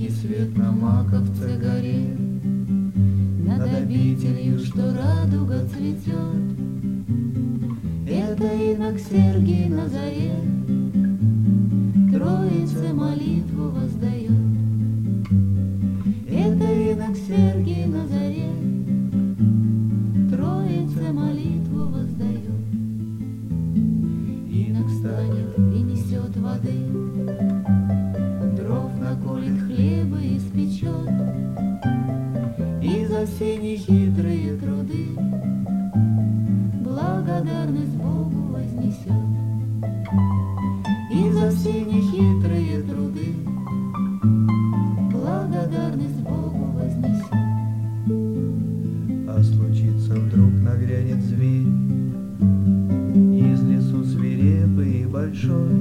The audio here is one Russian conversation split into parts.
Тихий свет на Маковце горе, над обителью, что радуга цветет. Это инок Сергий на заре Троице молитву воздает. Это инок Сергий на заре Троице молитву воздает. Инок встанет, принесет воды, дров наколет, хлеба испечет, и за все нехитрые труды благодарность Богу вознесет. И за все нехитрые труды благодарность Богу вознесет. А случится вдруг нагрянет зверь из лесу свирепый и большой,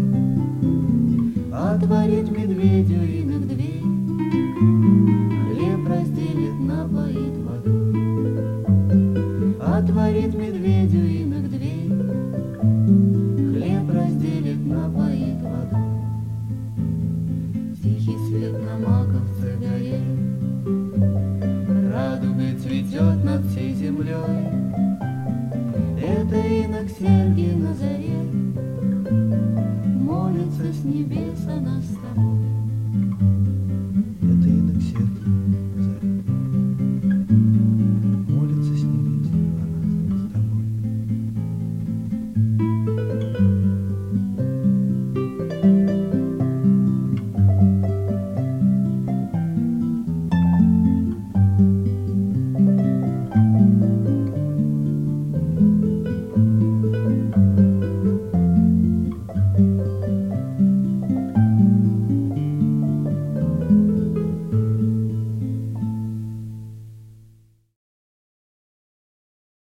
Отворит медведю инок дверь, хлеб разделит, напоит водой. Отворит медведю инок дверь, хлеб разделит, напоит водой. Тихий свет на Маковце горе радугой цветет над всей землей. Это инок Сергий на заре молится с небес о нас с тобой.